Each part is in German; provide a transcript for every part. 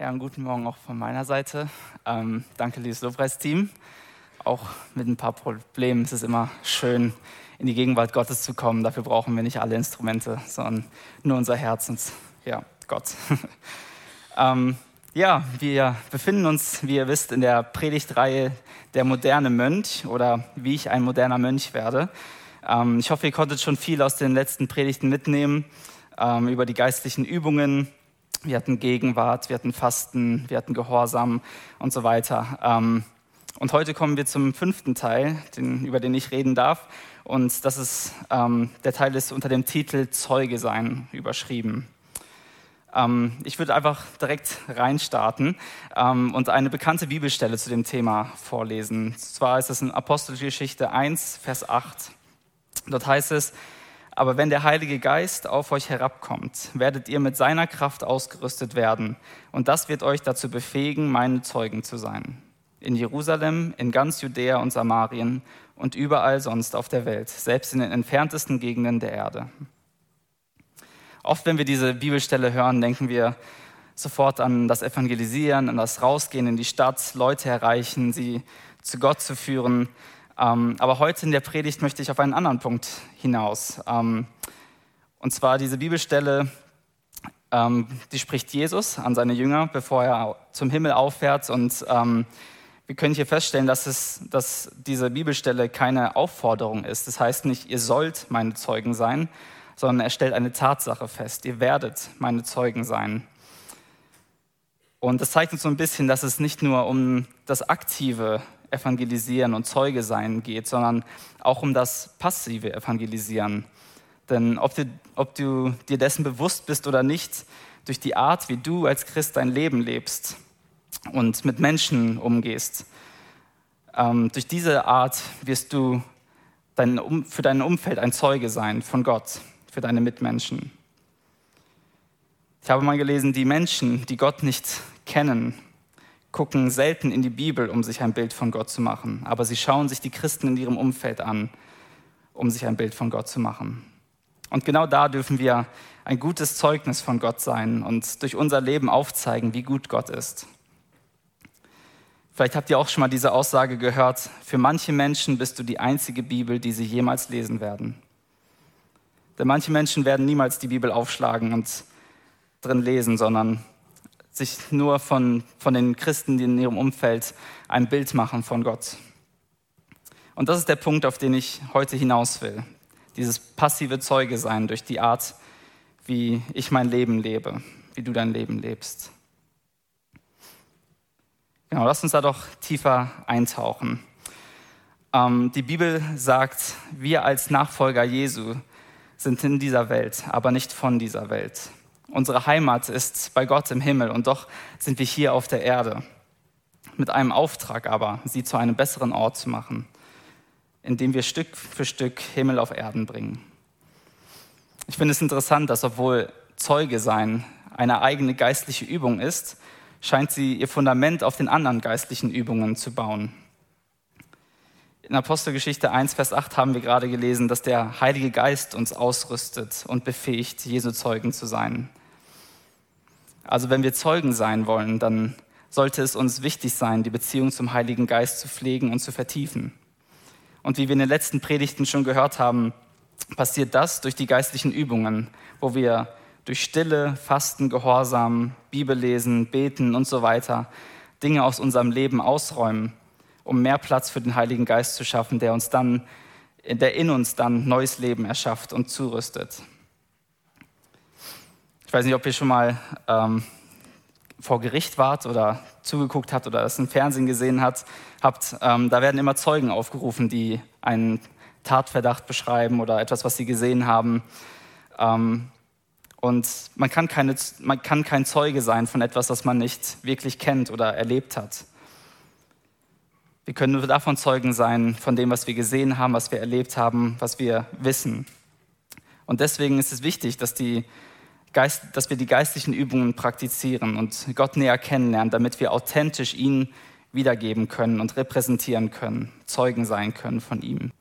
Ja, einen guten Morgen auch von meiner Seite. Danke, liebes Lobpreisteam. Auch mit ein paar Problemen ist es immer schön, in die Gegenwart Gottes zu kommen. Dafür brauchen wir nicht alle Instrumente, sondern nur unser Herz und Gott. Wir befinden uns, wie ihr wisst, in der Predigtreihe Der moderne Mönch oder wie ich ein moderner Mönch werde. Ich hoffe, ihr konntet schon viel aus den letzten Predigten mitnehmen über die geistlichen Übungen. Wir hatten Gegenwart, wir hatten Fasten, wir hatten Gehorsam und so weiter. Und heute kommen wir zum 5. Teil, über den ich reden darf. Und das ist, der Teil ist unter dem Titel Zeuge sein überschrieben. Ich würde einfach direkt reinstarten und eine bekannte Bibelstelle zu dem Thema vorlesen. Und zwar ist es in Apostelgeschichte 1, Vers 8. Dort heißt es: Aber wenn der Heilige Geist auf euch herabkommt, werdet ihr mit seiner Kraft ausgerüstet werden. Und das wird euch dazu befähigen, meine Zeugen zu sein. In Jerusalem, in ganz Judäa und Samarien und überall sonst auf der Welt, selbst in den entferntesten Gegenden der Erde. Oft, wenn wir diese Bibelstelle hören, denken wir sofort an das Evangelisieren, an das Rausgehen in die Stadt, Leute erreichen, sie zu Gott zu führen. Aber heute in der Predigt möchte ich auf einen anderen Punkt hinaus. Und zwar diese Bibelstelle, die spricht Jesus an seine Jünger, bevor er zum Himmel auffährt. Und wir können hier feststellen, dass diese Bibelstelle keine Aufforderung ist. Das heißt nicht, ihr sollt meine Zeugen sein, sondern er stellt eine Tatsache fest. Ihr werdet meine Zeugen sein. Und das zeigt uns so ein bisschen, dass es nicht nur um das aktive Evangelisieren und Zeuge sein geht, sondern auch um das passive Evangelisieren. Denn ob du dir dessen bewusst bist oder nicht, durch die Art, wie du als Christ dein Leben lebst und mit Menschen umgehst, durch diese Art wirst du für dein Umfeld ein Zeuge sein von Gott, für deine Mitmenschen. Ich habe mal gelesen, die Menschen, die Gott nicht kennen, gucken selten in die Bibel, um sich ein Bild von Gott zu machen. Aber sie schauen sich die Christen in ihrem Umfeld an, um sich ein Bild von Gott zu machen. Und genau da dürfen wir ein gutes Zeugnis von Gott sein und durch unser Leben aufzeigen, wie gut Gott ist. Vielleicht habt ihr auch schon mal diese Aussage gehört: Für manche Menschen bist du die einzige Bibel, die sie jemals lesen werden. Denn manche Menschen werden niemals die Bibel aufschlagen und drin lesen, sondern sich nur von den Christen, die in ihrem Umfeld ein Bild machen von Gott. Und das ist der Punkt, auf den ich heute hinaus will. Dieses passive Zeuge sein durch die Art, wie ich mein Leben lebe, wie du dein Leben lebst. Genau, lass uns da doch tiefer eintauchen. Die Bibel sagt, wir als Nachfolger Jesu sind in dieser Welt, aber nicht von dieser Welt. Unsere Heimat ist bei Gott im Himmel und doch sind wir hier auf der Erde. Mit einem Auftrag aber, sie zu einem besseren Ort zu machen, indem wir Stück für Stück Himmel auf Erden bringen. Ich finde es interessant, dass obwohl Zeuge sein eine eigene geistliche Übung ist, scheint sie ihr Fundament auf den anderen geistlichen Übungen zu bauen. In Apostelgeschichte 1, Vers 8 haben wir gerade gelesen, dass der Heilige Geist uns ausrüstet und befähigt, Jesu Zeugen zu sein. Also wenn wir Zeugen sein wollen, dann sollte es uns wichtig sein, die Beziehung zum Heiligen Geist zu pflegen und zu vertiefen. Und wie wir in den letzten Predigten schon gehört haben, passiert das durch die geistlichen Übungen, wo wir durch Stille, Fasten, Gehorsam, Bibellesen, Beten und so weiter Dinge aus unserem Leben ausräumen, um mehr Platz für den Heiligen Geist zu schaffen, der in uns dann neues Leben erschafft und zurüstet. Ich weiß nicht, ob ihr schon mal vor Gericht wart oder zugeguckt habt oder es im Fernsehen gesehen habt. Da werden immer Zeugen aufgerufen, die einen Tatverdacht beschreiben oder etwas, was sie gesehen haben. Und man kann kein Zeuge sein von etwas, das man nicht wirklich kennt oder erlebt hat. Wir können nur davon Zeugen sein, von dem, was wir gesehen haben, was wir erlebt haben, was wir wissen. Und deswegen ist es wichtig, dass wir die geistlichen Übungen praktizieren und Gott näher kennenlernen, damit wir authentisch ihn wiedergeben können und repräsentieren können, Zeugen sein können von ihm.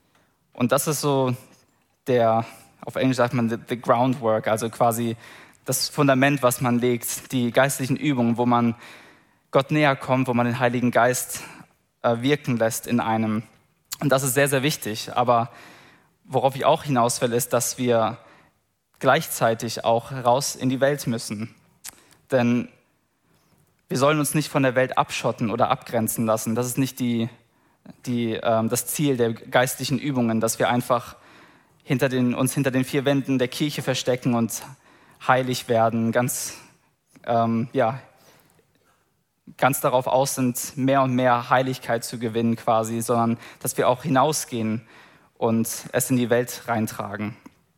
Und das ist so auf Englisch sagt man the groundwork, also quasi das Fundament, was man legt, die geistlichen Übungen, wo man Gott näher kommt, wo man den Heiligen Geist wirken lässt in einem. Und das ist sehr, sehr wichtig. Aber worauf ich auch hinaus will, ist, dass wir gleichzeitig auch raus in die Welt müssen. Denn wir sollen uns nicht von der Welt abschotten oder abgrenzen lassen. Das ist nicht das Ziel der geistlichen Übungen, dass wir einfach uns hinter den vier Wänden der Kirche verstecken und heilig werden, ganz darauf aus sind, mehr und mehr Heiligkeit zu gewinnen quasi, sondern dass wir auch hinausgehen und es in die Welt reintragen.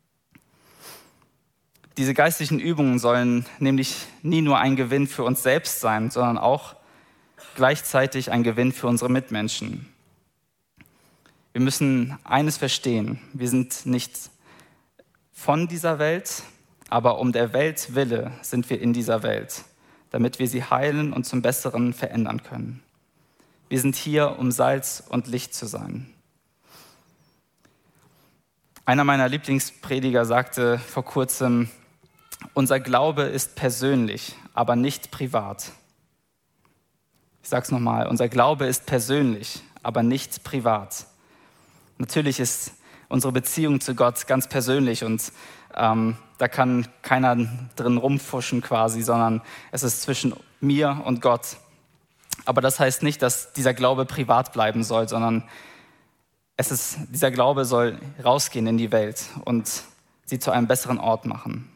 Diese geistlichen Übungen sollen nämlich nie nur ein Gewinn für uns selbst sein, sondern auch gleichzeitig ein Gewinn für unsere Mitmenschen. Wir müssen eines verstehen: Wir sind nicht von dieser Welt, aber um der Welt Wille sind wir in dieser Welt, damit wir sie heilen und zum Besseren verändern können. Wir sind hier, um Salz und Licht zu sein. Einer meiner Lieblingsprediger sagte vor kurzem: Unser Glaube ist persönlich, aber nicht privat. Ich sage es nochmal: Unser Glaube ist persönlich, aber nicht privat. Natürlich ist unsere Beziehung zu Gott ganz persönlich und da kann keiner drin rumfuschen quasi, sondern es ist zwischen mir und Gott. Aber das heißt nicht, dass dieser Glaube privat bleiben soll, sondern dieser Glaube soll rausgehen in die Welt und sie zu einem besseren Ort machen.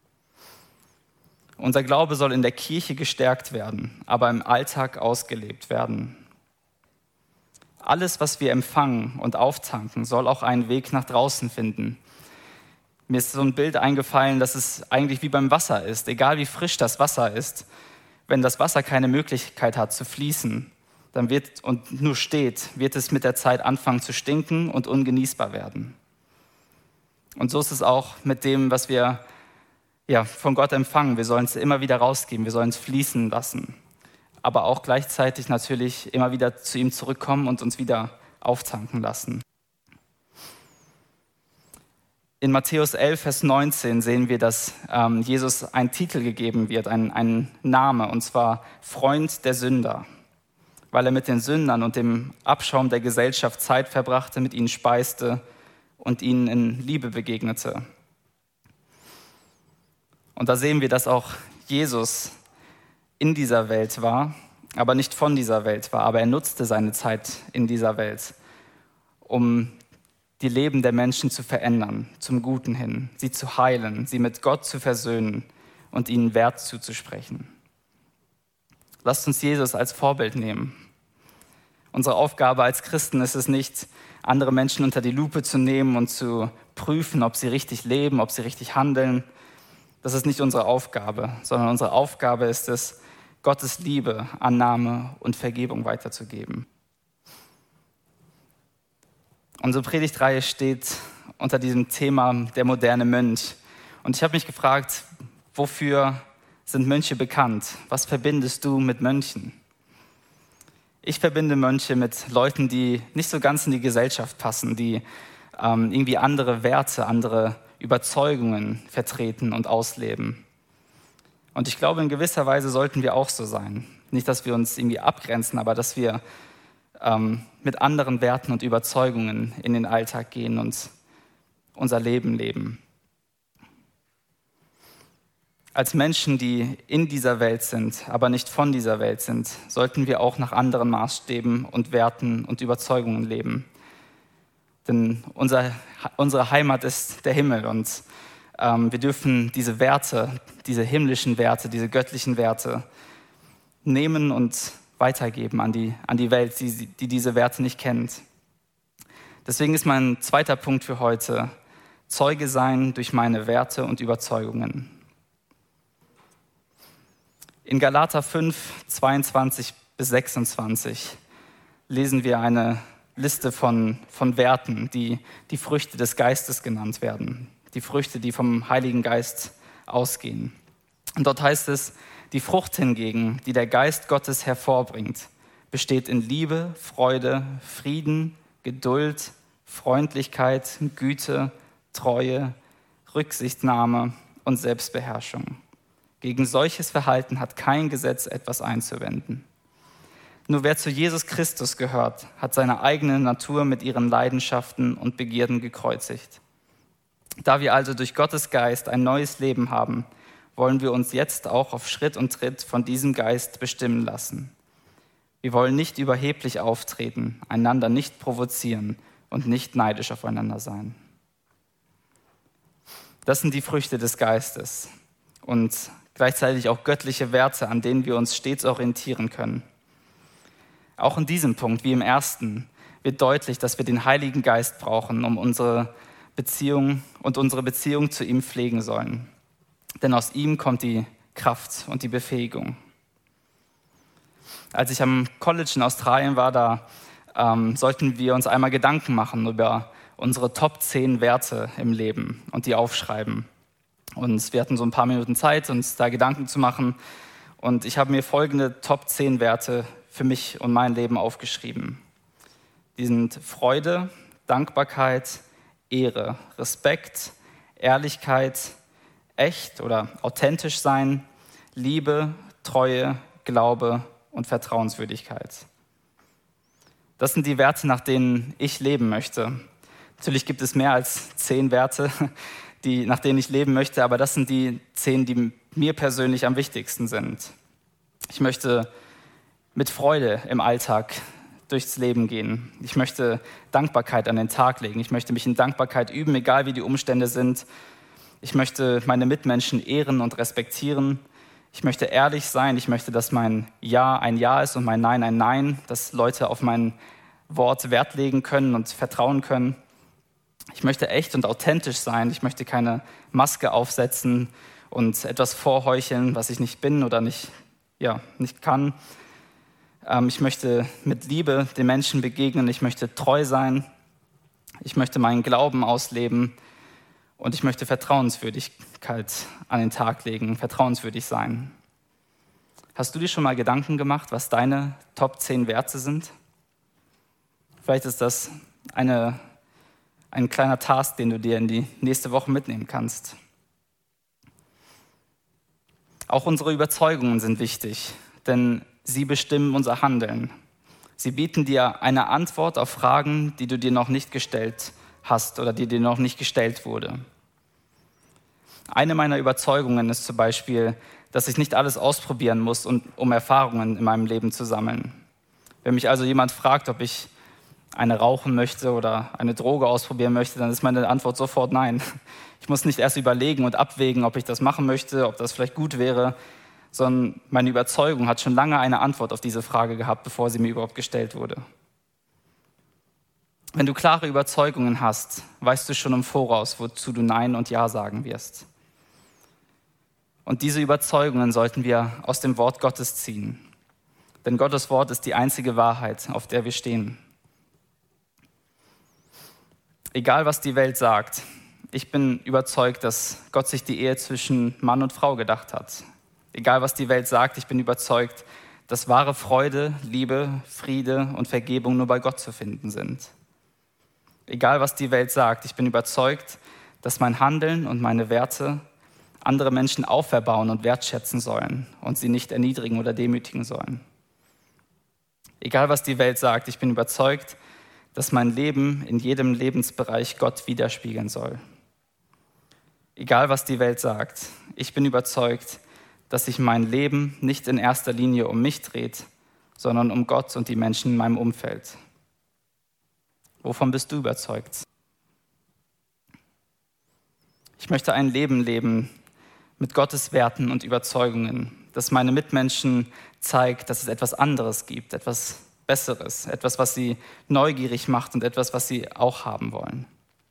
Unser Glaube soll in der Kirche gestärkt werden, aber im Alltag ausgelebt werden. Alles, was wir empfangen und auftanken, soll auch einen Weg nach draußen finden. Mir ist so ein Bild eingefallen, dass es eigentlich wie beim Wasser ist. Egal wie frisch das Wasser ist, wenn das Wasser keine Möglichkeit hat zu fließen und nur steht, wird es mit der Zeit anfangen zu stinken und ungenießbar werden. Und so ist es auch mit dem, was wir von Gott empfangen. Wir sollen es immer wieder rausgeben, wir sollen es fließen lassen. Aber auch gleichzeitig natürlich immer wieder zu ihm zurückkommen und uns wieder auftanken lassen. In Matthäus 11, Vers 19 sehen wir, dass Jesus ein Titel gegeben wird, ein Name, und zwar Freund der Sünder, weil er mit den Sündern und dem Abschaum der Gesellschaft Zeit verbrachte, mit ihnen speiste und ihnen in Liebe begegnete. Und da sehen wir, dass auch Jesus in dieser Welt war, aber nicht von dieser Welt war. Aber er nutzte seine Zeit in dieser Welt, um die Leben der Menschen zu verändern, zum Guten hin, sie zu heilen, sie mit Gott zu versöhnen und ihnen Wert zuzusprechen. Lasst uns Jesus als Vorbild nehmen. Unsere Aufgabe als Christen ist es nicht, andere Menschen unter die Lupe zu nehmen und zu prüfen, ob sie richtig leben, ob sie richtig handeln. Das ist nicht unsere Aufgabe, sondern unsere Aufgabe ist es, Gottes Liebe, Annahme und Vergebung weiterzugeben. Unsere Predigtreihe steht unter diesem Thema der moderne Mönch. Und ich habe mich gefragt, wofür sind Mönche bekannt? Was verbindest du mit Mönchen? Ich verbinde Mönche mit Leuten, die nicht so ganz in die Gesellschaft passen, die irgendwie andere Werte, andere Überzeugungen vertreten und ausleben. Und ich glaube, in gewisser Weise sollten wir auch so sein. Nicht, dass wir uns irgendwie abgrenzen, aber dass wir mit anderen Werten und Überzeugungen in den Alltag gehen und unser Leben leben. Als Menschen, die in dieser Welt sind, aber nicht von dieser Welt sind, sollten wir auch nach anderen Maßstäben und Werten und Überzeugungen leben. Denn unsere Heimat ist der Himmel und wir dürfen diese Werte, diese himmlischen Werte, diese göttlichen Werte nehmen und weitergeben an die Welt, die diese Werte nicht kennt. Deswegen ist mein zweiter Punkt für heute: Zeuge sein durch meine Werte und Überzeugungen. In Galater 5, 22 bis 26 lesen wir eine Liste von Werten, die Früchte des Geistes genannt werden. Die Früchte, die vom Heiligen Geist ausgehen. Und dort heißt es: Die Frucht hingegen, die der Geist Gottes hervorbringt, besteht in Liebe, Freude, Frieden, Geduld, Freundlichkeit, Güte, Treue, Rücksichtnahme und Selbstbeherrschung. Gegen solches Verhalten hat kein Gesetz etwas einzuwenden. Nur wer zu Jesus Christus gehört, hat seine eigene Natur mit ihren Leidenschaften und Begierden gekreuzigt. Da wir also durch Gottes Geist ein neues Leben haben, wollen wir uns jetzt auch auf Schritt und Tritt von diesem Geist bestimmen lassen. Wir wollen nicht überheblich auftreten, einander nicht provozieren und nicht neidisch aufeinander sein. Das sind die Früchte des Geistes und gleichzeitig auch göttliche Werte, an denen wir uns stets orientieren können. Auch in diesem Punkt, wie im ersten, wird deutlich, dass wir den Heiligen Geist brauchen, um unsere Beziehung zu ihm pflegen sollen. Denn aus ihm kommt die Kraft und die Befähigung. Als ich am College in Australien war, da sollten wir uns einmal Gedanken machen über unsere Top 10 Werte im Leben und die aufschreiben. Und wir hatten so ein paar Minuten Zeit, uns da Gedanken zu machen. Und ich habe mir folgende Top 10 Werte für mich und mein Leben aufgeschrieben. Die sind Freude, Dankbarkeit, Ehre, Respekt, Ehrlichkeit, echt oder authentisch sein, Liebe, Treue, Glaube und Vertrauenswürdigkeit. Das sind die Werte, nach denen ich leben möchte. Natürlich gibt es mehr als 10 Werte, nach denen ich leben möchte, aber das sind die 10, die mir persönlich am wichtigsten sind. Ich möchte mit Freude im Alltag durchs Leben gehen. Ich möchte Dankbarkeit an den Tag legen. Ich möchte mich in Dankbarkeit üben, egal wie die Umstände sind. Ich möchte meine Mitmenschen ehren und respektieren. Ich möchte ehrlich sein. Ich möchte, dass mein Ja ein Ja ist und mein Nein ein Nein, dass Leute auf mein Wort Wert legen können und vertrauen können. Ich möchte echt und authentisch sein. Ich möchte keine Maske aufsetzen und etwas vorheucheln, was ich nicht bin oder nicht kann. Ich möchte mit Liebe den Menschen begegnen. Ich möchte treu sein. Ich möchte meinen Glauben ausleben. Und ich möchte Vertrauenswürdigkeit an den Tag legen, vertrauenswürdig sein. Hast du dir schon mal Gedanken gemacht, was deine Top 10 Werte sind? Vielleicht ist das ein kleiner Task, den du dir in die nächste Woche mitnehmen kannst. Auch unsere Überzeugungen sind wichtig, denn sie bestimmen unser Handeln. Sie bieten dir eine Antwort auf Fragen, die du dir noch nicht gestellt hast oder die dir noch nicht gestellt wurde. Eine meiner Überzeugungen ist zum Beispiel, dass ich nicht alles ausprobieren muss, um Erfahrungen in meinem Leben zu sammeln. Wenn mich also jemand fragt, ob ich eine rauchen möchte oder eine Droge ausprobieren möchte, dann ist meine Antwort sofort nein. Ich muss nicht erst überlegen und abwägen, ob ich das machen möchte, ob das vielleicht gut wäre, sondern meine Überzeugung hat schon lange eine Antwort auf diese Frage gehabt, bevor sie mir überhaupt gestellt wurde. Wenn du klare Überzeugungen hast, weißt du schon im Voraus, wozu du Nein und Ja sagen wirst. Und diese Überzeugungen sollten wir aus dem Wort Gottes ziehen. Denn Gottes Wort ist die einzige Wahrheit, auf der wir stehen. Egal, was die Welt sagt, ich bin überzeugt, dass Gott sich die Ehe zwischen Mann und Frau gedacht hat. Egal, was die Welt sagt, ich bin überzeugt, dass wahre Freude, Liebe, Friede und Vergebung nur bei Gott zu finden sind. Egal, was die Welt sagt, ich bin überzeugt, dass mein Handeln und meine Werte andere Menschen auferbauen und wertschätzen sollen und sie nicht erniedrigen oder demütigen sollen. Egal, was die Welt sagt, ich bin überzeugt, dass mein Leben in jedem Lebensbereich Gott widerspiegeln soll. Egal, was die Welt sagt, ich bin überzeugt, dass sich mein Leben nicht in erster Linie um mich dreht, sondern um Gott und die Menschen in meinem Umfeld. Wovon bist du überzeugt? Ich möchte ein Leben leben mit Gottes Werten und Überzeugungen, das meine Mitmenschen zeigt, dass es etwas anderes gibt, etwas Besseres, etwas, was sie neugierig macht und etwas, was sie auch haben wollen.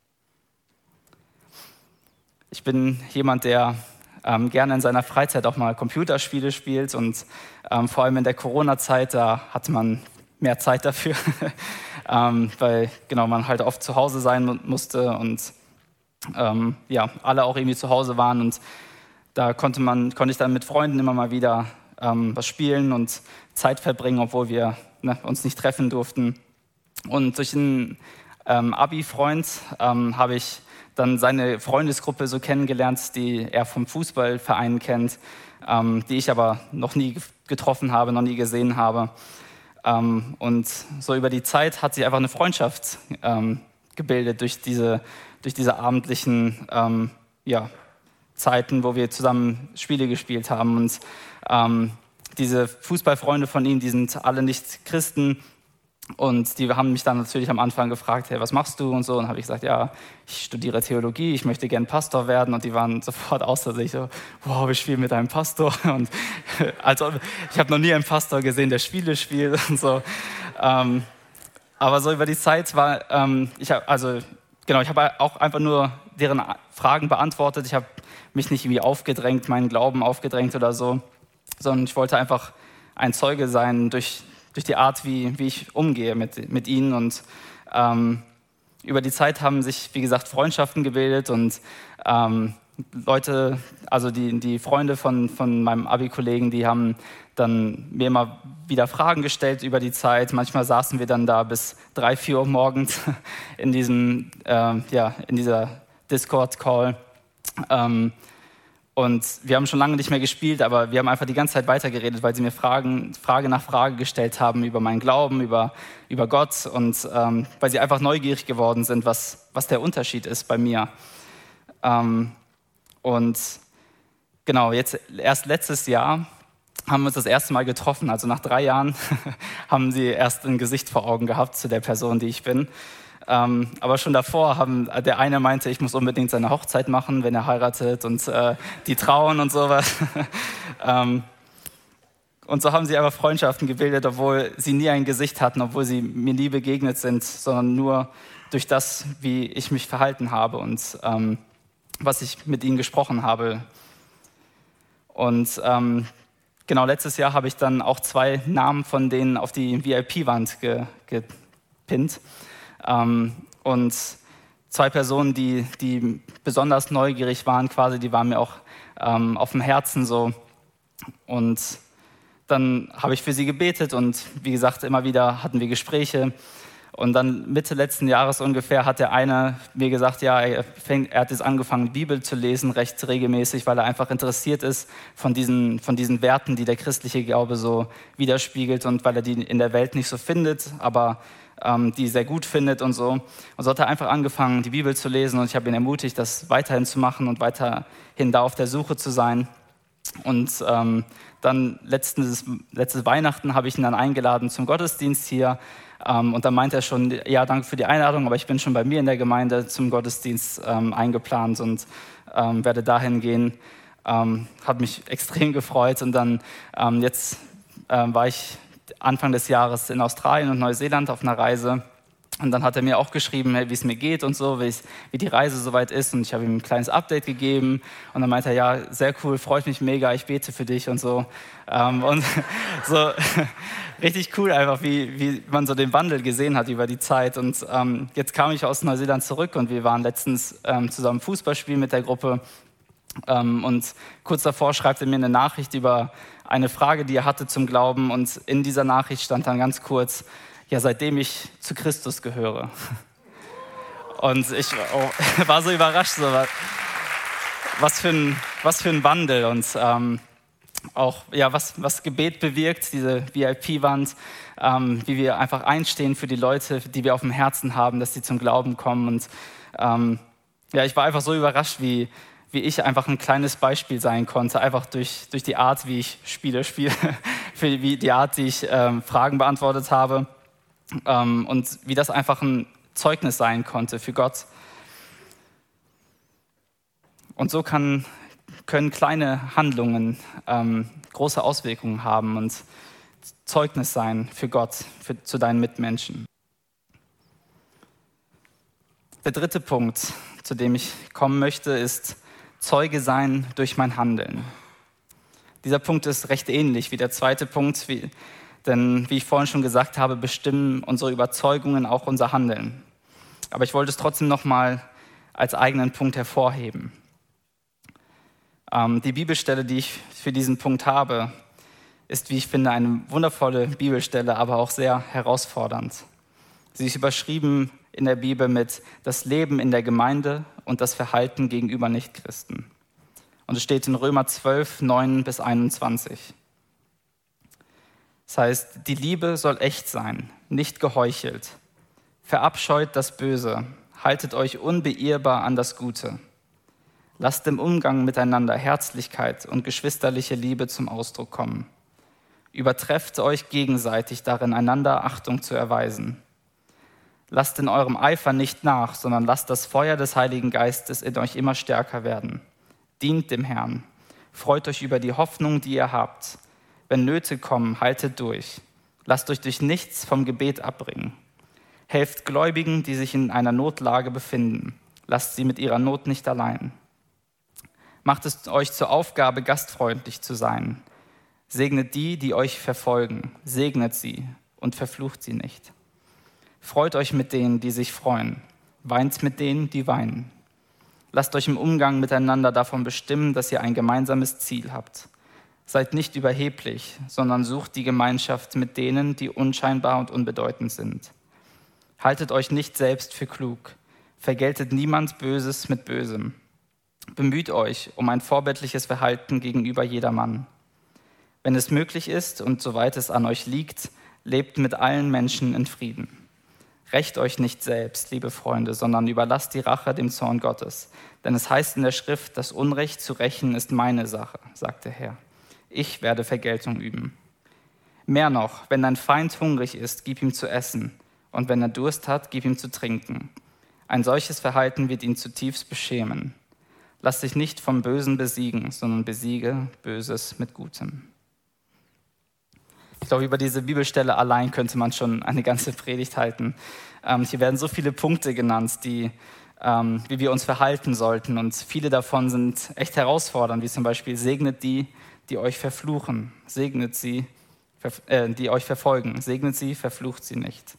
Ich bin jemand, der gerne in seiner Freizeit auch mal Computerspiele spielt und vor allem in der Corona-Zeit, da hatte man mehr Zeit dafür, weil man halt oft zu Hause sein musste und alle auch irgendwie zu Hause waren und da konnte ich dann mit Freunden immer mal wieder was spielen und Zeit verbringen, obwohl wir uns nicht treffen durften. Und durch einen Abi-Freund habe ich dann seine Freundesgruppe so kennengelernt, die er vom Fußballverein kennt, die ich aber noch nie getroffen habe, noch nie gesehen habe. Und so über die Zeit hat sich einfach eine Freundschaft gebildet durch diese abendlichen Zeiten, wo wir zusammen Spiele gespielt haben. Und diese Fußballfreunde von ihm, die sind alle nicht Christen. Und die haben mich dann natürlich am Anfang gefragt, hey, was machst du und so. Und habe ich gesagt, ja, ich studiere Theologie, ich möchte gern Pastor werden. Und die waren sofort außer sich so, wow, wir spielen mit einem Pastor. Und also, ich habe noch nie einen Pastor gesehen, der Spiele spielt und so. Aber so über die Zeit war, ich habe auch einfach nur deren Fragen beantwortet. Ich habe mich nicht irgendwie aufgedrängt, meinen Glauben aufgedrängt oder so, sondern ich wollte einfach ein Zeuge sein durch die Art, wie ich umgehe mit ihnen. Und über die Zeit haben sich, wie gesagt, Freundschaften gebildet und Leute, also die Freunde von meinem Abi-Kollegen, die haben dann mir immer wieder Fragen gestellt über die Zeit. Manchmal saßen wir dann da bis 3, 4 Uhr morgens in dieser Discord-Call. Und wir haben schon lange nicht mehr gespielt, aber wir haben einfach die ganze Zeit weitergeredet, weil sie mir Frage nach Frage gestellt haben über meinen Glauben, über Gott und weil sie einfach neugierig geworden sind, was der Unterschied ist bei mir. Und genau, jetzt erst letztes Jahr haben wir uns das erste Mal getroffen. Also nach 3 Jahren haben sie erst ein Gesicht vor Augen gehabt zu der Person, die ich bin. Aber schon davor der eine meinte, ich muss unbedingt seine Hochzeit machen, wenn er heiratet und die trauen und sowas. Und so haben sie aber Freundschaften gebildet, obwohl sie nie ein Gesicht hatten, obwohl sie mir nie begegnet sind, sondern nur durch das, wie ich mich verhalten habe und was ich mit ihnen gesprochen habe. Und genau, letztes Jahr habe ich dann auch 2 Namen von denen auf die VIP-Wand gepinnt. Und 2 Personen, die besonders neugierig waren, quasi, die waren mir auch auf dem Herzen so. Und dann habe ich für sie gebetet und wie gesagt, immer wieder hatten wir Gespräche. Und dann Mitte letzten Jahres ungefähr hat der eine mir gesagt, ja, er hat jetzt angefangen, die Bibel zu lesen, recht regelmäßig, weil er einfach interessiert ist von diesen Werten, die der christliche Glaube so widerspiegelt und weil er die in der Welt nicht so findet, aber die sehr gut findet und so. Und so hat er einfach angefangen, die Bibel zu lesen und ich habe ihn ermutigt, das weiterhin zu machen und weiterhin da auf der Suche zu sein. Und dann letztes Weihnachten habe ich ihn dann eingeladen zum Gottesdienst hier. Und dann meinte er schon, ja, danke für die Einladung, aber ich bin schon bei mir in der Gemeinde zum Gottesdienst eingeplant und werde dahin gehen. Hat mich extrem gefreut. Und dann jetzt war ich Anfang des Jahres in Australien und Neuseeland auf einer Reise. Und dann hat er mir auch geschrieben, wie es mir geht und so, wie die Reise soweit ist. Und ich habe ihm ein kleines Update gegeben. Und dann meinte er, ja, sehr cool, freut mich mega, ich bete für dich und so. Und so richtig cool einfach, wie man so den Wandel gesehen hat über die Zeit. Und jetzt kam ich aus Neuseeland zurück und wir waren letztens zusammen Fußball spielen mit der Gruppe. Und kurz davor schreibt er mir eine Nachricht über eine Frage, die er hatte zum Glauben. Und in dieser Nachricht stand dann ganz kurz, ja, seitdem ich zu Christus gehöre. Und ich war so überrascht, so, was für ein Wandel und auch ja, was Gebet bewirkt, diese VIP-Wand, wie wir einfach einstehen für die Leute, die wir auf dem Herzen haben, dass sie zum Glauben kommen. Und ja, ich war einfach so überrascht, wie ich einfach ein kleines Beispiel sein konnte, einfach durch die Art, wie ich Spiele spiele, wie die Art, wie ich Fragen beantwortet habe. Und wie das einfach ein Zeugnis sein konnte für Gott. Und so können kleine Handlungen große Auswirkungen haben und Zeugnis sein für Gott, zu deinen Mitmenschen. Der 3. Punkt, zu dem ich kommen möchte, ist Zeuge sein durch mein Handeln. Dieser Punkt ist recht ähnlich wie der 2. Punkt, denn wie ich vorhin schon gesagt habe, bestimmen unsere Überzeugungen auch unser Handeln. Aber ich wollte es trotzdem nochmal als eigenen Punkt hervorheben. Die Bibelstelle, die ich für diesen Punkt habe, ist, wie ich finde, eine wundervolle Bibelstelle, aber auch sehr herausfordernd. Sie ist überschrieben in der Bibel mit das Leben in der Gemeinde und das Verhalten gegenüber Nichtchristen. Und es steht in Römer 12, 9 bis 21. Das heißt, die Liebe soll echt sein, nicht geheuchelt. Verabscheut das Böse, haltet euch unbeirrbar an das Gute. Lasst im Umgang miteinander Herzlichkeit und geschwisterliche Liebe zum Ausdruck kommen. Übertrefft euch gegenseitig darin, einander Achtung zu erweisen. Lasst in eurem Eifer nicht nach, sondern lasst das Feuer des Heiligen Geistes in euch immer stärker werden. Dient dem Herrn. Freut euch über die Hoffnung, die ihr habt. Wenn Nöte kommen, haltet durch. Lasst euch durch nichts vom Gebet abbringen. Helft Gläubigen, die sich in einer Notlage befinden. Lasst sie mit ihrer Not nicht allein. Macht es euch zur Aufgabe, gastfreundlich zu sein. Segnet die, die euch verfolgen. Segnet sie und verflucht sie nicht. Freut euch mit denen, die sich freuen. Weint mit denen, die weinen. Lasst euch im Umgang miteinander davon bestimmen, dass ihr ein gemeinsames Ziel habt. Seid nicht überheblich, sondern sucht die Gemeinschaft mit denen, die unscheinbar und unbedeutend sind. Haltet euch nicht selbst für klug. Vergeltet niemand Böses mit Bösem. Bemüht euch um ein vorbildliches Verhalten gegenüber jedermann. Wenn es möglich ist und soweit es an euch liegt, lebt mit allen Menschen in Frieden. Rächt euch nicht selbst, liebe Freunde, sondern überlasst die Rache dem Zorn Gottes. Denn es heißt in der Schrift, das Unrecht zu rächen ist meine Sache, sagt der Herr. Ich werde Vergeltung üben. Mehr noch, wenn dein Feind hungrig ist, gib ihm zu essen. Und wenn er Durst hat, gib ihm zu trinken. Ein solches Verhalten wird ihn zutiefst beschämen. Lass dich nicht vom Bösen besiegen, sondern besiege Böses mit Gutem. Ich glaube, über diese Bibelstelle allein könnte man schon eine ganze Predigt halten. Hier werden so viele Punkte genannt, wie wir uns verhalten sollten. Und viele davon sind echt herausfordernd, wie zum Beispiel segnet die, die euch verfluchen. Segnet sie, die euch verfolgen. Segnet sie, verflucht sie nicht.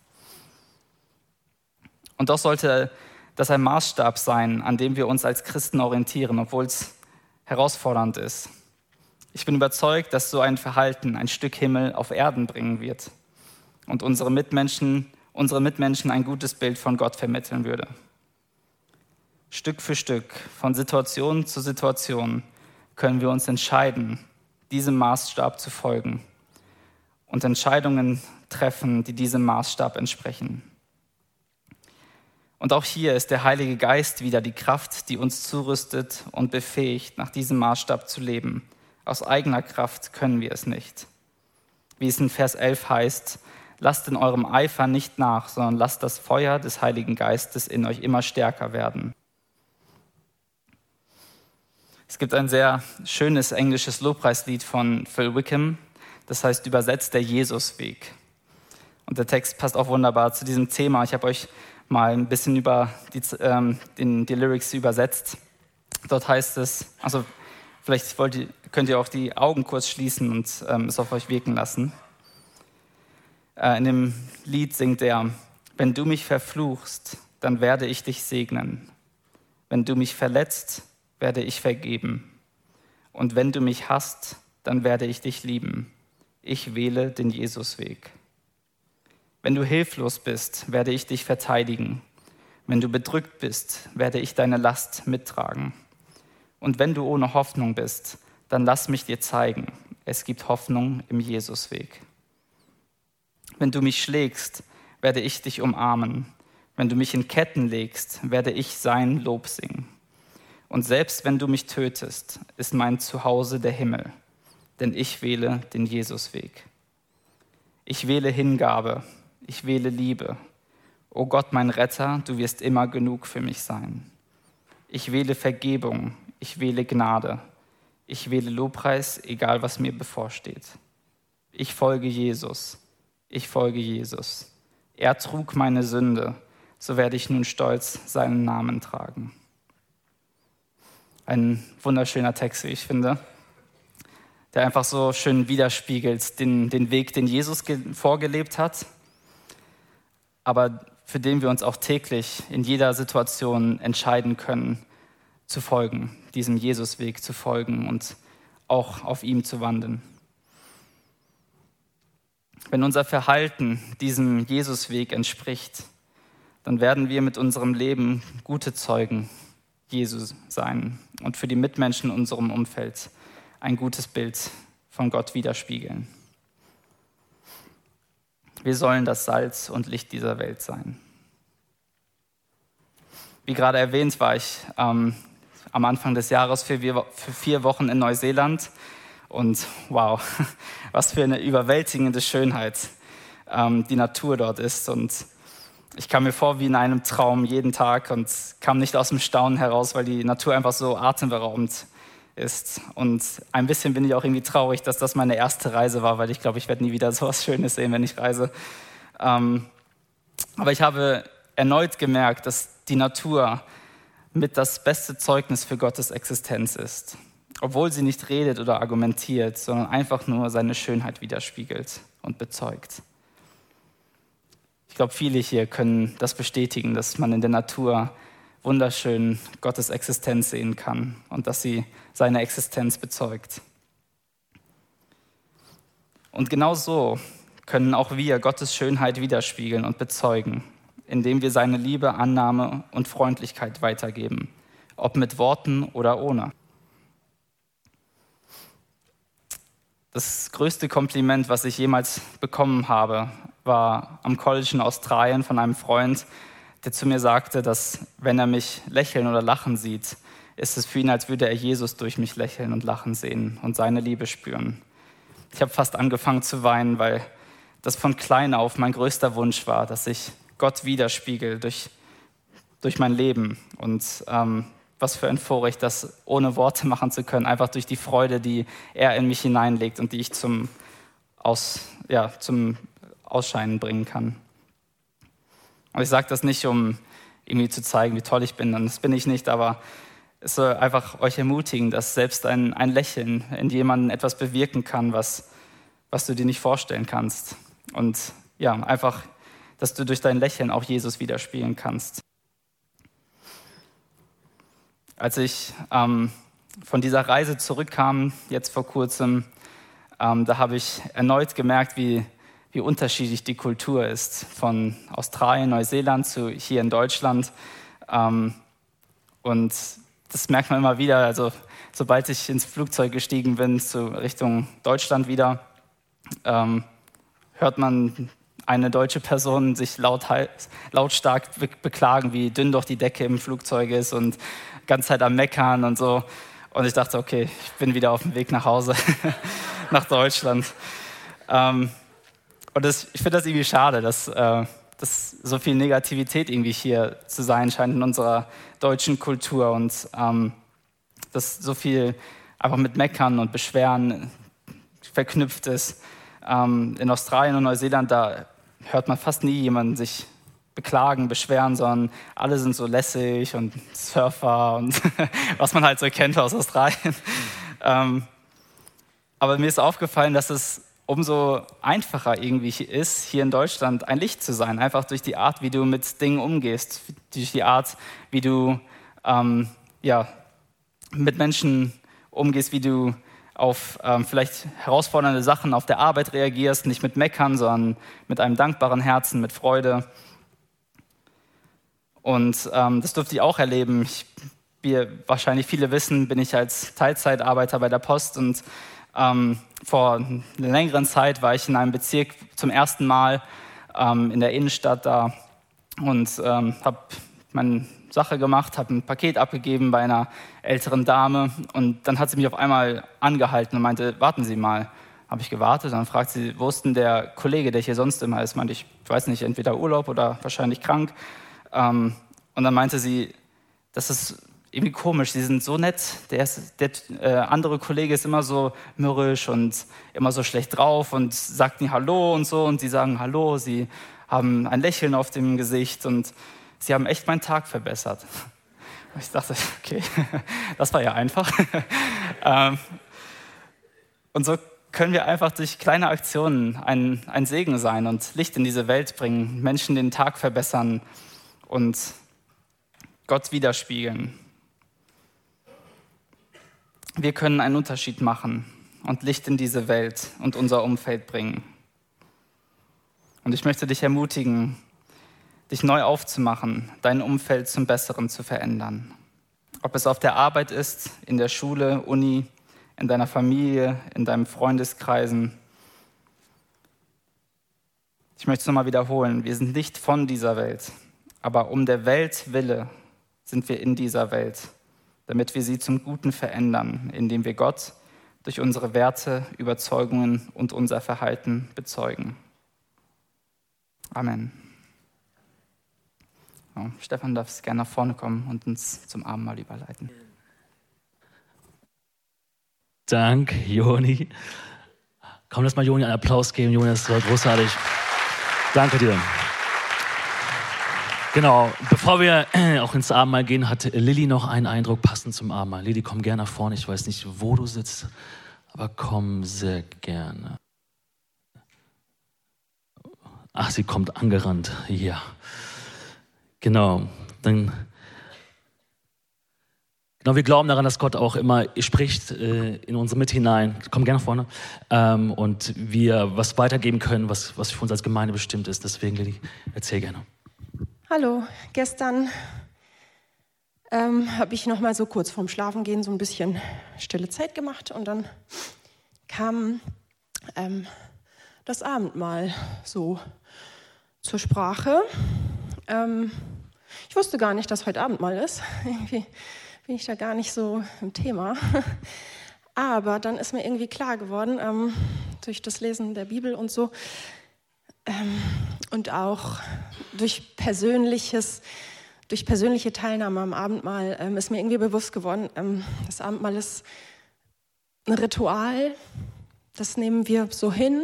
Und doch sollte das ein Maßstab sein, an dem wir uns als Christen orientieren, obwohl es herausfordernd ist. Ich bin überzeugt, dass so ein Verhalten ein Stück Himmel auf Erden bringen wird und unsere Mitmenschen ein gutes Bild von Gott vermitteln würde. Stück für Stück, von Situation zu Situation, können wir uns entscheiden, diesem Maßstab zu folgen und Entscheidungen treffen, die diesem Maßstab entsprechen. Und auch hier ist der Heilige Geist wieder die Kraft, die uns zurüstet und befähigt, nach diesem Maßstab zu leben. Aus eigener Kraft können wir es nicht. Wie es in Vers 11 heißt, lasst in eurem Eifer nicht nach, sondern lasst das Feuer des Heiligen Geistes in euch immer stärker werden. Es gibt ein sehr schönes englisches Lobpreislied von Phil Wickham, das heißt übersetzt der Jesusweg. Und der Text passt auch wunderbar zu diesem Thema. Ich habe euch mal ein bisschen über die Lyrics übersetzt. Dort heißt es, also vielleicht könnt ihr auch die Augen kurz schließen und es auf euch wirken lassen. In dem Lied singt er: Wenn du mich verfluchst, dann werde ich dich segnen. Wenn du mich verletzt, werde ich vergeben. Und wenn du mich hasst, dann werde ich dich lieben. Ich wähle den Jesusweg. Wenn du hilflos bist, werde ich dich verteidigen. Wenn du bedrückt bist, werde ich deine Last mittragen. Und wenn du ohne Hoffnung bist, dann lass mich dir zeigen, es gibt Hoffnung im Jesusweg. Wenn du mich schlägst, werde ich dich umarmen. Wenn du mich in Ketten legst, werde ich sein Lob singen. Und selbst wenn du mich tötest, ist mein Zuhause der Himmel, denn ich wähle den Jesusweg. Ich wähle Hingabe, ich wähle Liebe. O Gott, mein Retter, du wirst immer genug für mich sein. Ich wähle Vergebung, ich wähle Gnade. Ich wähle Lobpreis, egal was mir bevorsteht. Ich folge Jesus, ich folge Jesus. Er trug meine Sünde, so werde ich nun stolz seinen Namen tragen. Ein wunderschöner Text, wie ich finde, der einfach so schön widerspiegelt den Weg, den Jesus vorgelebt hat, aber für den wir uns auch täglich in jeder Situation entscheiden können, zu folgen, diesem Jesusweg zu folgen und auch auf ihm zu wandeln. Wenn unser Verhalten diesem Jesusweg entspricht, dann werden wir mit unserem Leben gute Zeugen Jesu sein und für die Mitmenschen in unserem Umfeld ein gutes Bild von Gott widerspiegeln. Wir sollen das Salz und Licht dieser Welt sein. Wie gerade erwähnt, war ich am Anfang des Jahres für 4 Wochen in Neuseeland. Und wow, was für eine überwältigende Schönheit die Natur dort ist. Und ich kam mir vor wie in einem Traum jeden Tag und kam nicht aus dem Staunen heraus, weil die Natur einfach so atemberaubend ist. Und ein bisschen bin ich auch irgendwie traurig, dass das meine erste Reise war, weil ich glaube, ich werde nie wieder so was Schönes sehen, wenn ich reise. Aber ich habe erneut gemerkt, dass die Natur mit das beste Zeugnis für Gottes Existenz ist. Obwohl sie nicht redet oder argumentiert, sondern einfach nur seine Schönheit widerspiegelt und bezeugt. Ich glaube, viele hier können das bestätigen, dass man in der Natur wunderschön Gottes Existenz sehen kann und dass sie seine Existenz bezeugt. Und genau so können auch wir Gottes Schönheit widerspiegeln und bezeugen, indem wir seine Liebe, Annahme und Freundlichkeit weitergeben, ob mit Worten oder ohne. Das größte Kompliment, was ich jemals bekommen habe, war am College in Australien von einem Freund, der zu mir sagte, dass wenn er mich lächeln oder lachen sieht, ist es für ihn, als würde er Jesus durch mich lächeln und lachen sehen und seine Liebe spüren. Ich habe fast angefangen zu weinen, weil das von klein auf mein größter Wunsch war, dass ich Gott widerspiegel durch mein Leben. Und was für ein Vorrecht, das ohne Worte machen zu können, einfach durch die Freude, die er in mich hineinlegt und die ich zum Ausscheinen bringen kann. Und ich sage das nicht, um irgendwie zu zeigen, wie toll ich bin, und das bin ich nicht, aber es soll einfach euch ermutigen, dass selbst ein Lächeln in jemandem etwas bewirken kann, was du dir nicht vorstellen kannst. Und ja, einfach, dass du durch dein Lächeln auch Jesus widerspiegeln kannst. Als ich von dieser Reise zurückkam, jetzt vor kurzem, da habe ich erneut gemerkt, wie unterschiedlich die Kultur ist, von Australien, Neuseeland zu hier in Deutschland. Und das merkt man immer wieder, also sobald ich ins Flugzeug gestiegen bin, Richtung Deutschland wieder, hört man eine deutsche Person sich lautstark beklagen, wie dünn doch die Decke im Flugzeug ist und die ganze Zeit am Meckern und so. Und ich dachte, okay, ich bin wieder auf dem Weg nach Hause, nach Deutschland. Und ich finde das irgendwie schade, dass so viel Negativität irgendwie hier zu sein scheint in unserer deutschen Kultur und dass so viel einfach mit Meckern und Beschweren verknüpft ist. In Australien und Neuseeland, da hört man fast nie jemanden sich beklagen, beschweren, sondern alle sind so lässig und Surfer und was man halt so kennt aus Australien. Aber mir ist aufgefallen, dass es umso einfacher irgendwie ist, hier in Deutschland ein Licht zu sein. Einfach durch die Art, wie du mit Dingen umgehst, durch die Art, wie du mit Menschen umgehst, wie du auf vielleicht herausfordernde Sachen auf der Arbeit reagierst, nicht mit Meckern, sondern mit einem dankbaren Herzen, mit Freude. Und das durfte ich auch erleben. Wie wahrscheinlich viele wissen, bin ich als Teilzeitarbeiter bei der Post und vor einer längeren Zeit war ich in einem Bezirk zum ersten Mal in der Innenstadt da und habe meine Sache gemacht, habe ein Paket abgegeben bei einer älteren Dame und dann hat sie mich auf einmal angehalten und meinte, warten Sie mal. Habe ich gewartet und dann fragt sie, wo ist denn der Kollege, der hier sonst immer ist? Meinte ich weiß nicht, entweder Urlaub oder wahrscheinlich krank. Und dann meinte sie, das ist irgendwie komisch, sie sind so nett, der andere Kollege ist immer so mürrisch und immer so schlecht drauf und sagt nie Hallo und so und sie sagen Hallo, sie haben ein Lächeln auf dem Gesicht und sie haben echt meinen Tag verbessert. Und ich dachte, okay, das war ja einfach. Und so können wir einfach durch kleine Aktionen ein Segen sein und Licht in diese Welt bringen, Menschen den Tag verbessern und Gott widerspiegeln. Wir können einen Unterschied machen und Licht in diese Welt und unser Umfeld bringen. Und ich möchte dich ermutigen, dich neu aufzumachen, dein Umfeld zum Besseren zu verändern. Ob es auf der Arbeit ist, in der Schule, Uni, in deiner Familie, in deinen Freundeskreisen. Ich möchte es nochmal wiederholen, wir sind nicht von dieser Welt, aber um der Welt Wille sind wir in dieser Welt, damit wir sie zum Guten verändern, indem wir Gott durch unsere Werte, Überzeugungen und unser Verhalten bezeugen. Amen. Ja, Stefan darf gerne nach vorne kommen und uns zum Abendmahl überleiten. Dank, Joni. Komm, lass mal Joni einen Applaus geben. Joni, das war großartig. Danke dir. Genau, bevor wir auch ins Abendmahl gehen, hat Lilly noch einen Eindruck passend zum Abendmahl. Lilly, komm gerne nach vorne. Ich weiß nicht, wo du sitzt, aber komm sehr gerne. Ach, sie kommt angerannt. Ja, genau. Genau, wir glauben daran, dass Gott auch immer spricht in unsere Mitte hinein. Komm gerne nach vorne. Und wir was weitergeben können, was für uns als Gemeinde bestimmt ist. Deswegen, Lilly, erzähl gerne. Hallo, gestern habe ich noch mal so kurz vorm Schlafengehen so ein bisschen stille Zeit gemacht und dann kam das Abendmahl so zur Sprache. Ich wusste gar nicht, dass heute Abendmahl ist. Irgendwie bin ich da gar nicht so im Thema. Aber dann ist mir irgendwie klar geworden, durch das Lesen der Bibel und so, und auch durch persönliche Teilnahme am Abendmahl ist mir irgendwie bewusst geworden, das Abendmahl ist ein Ritual, das nehmen wir so hin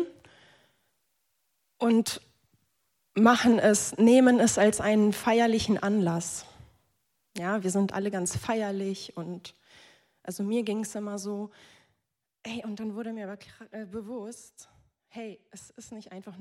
und nehmen es als einen feierlichen Anlass. Ja, wir sind alle ganz feierlich und also mir ging es immer so, und dann wurde mir aber bewusst, hey, es ist nicht einfach nur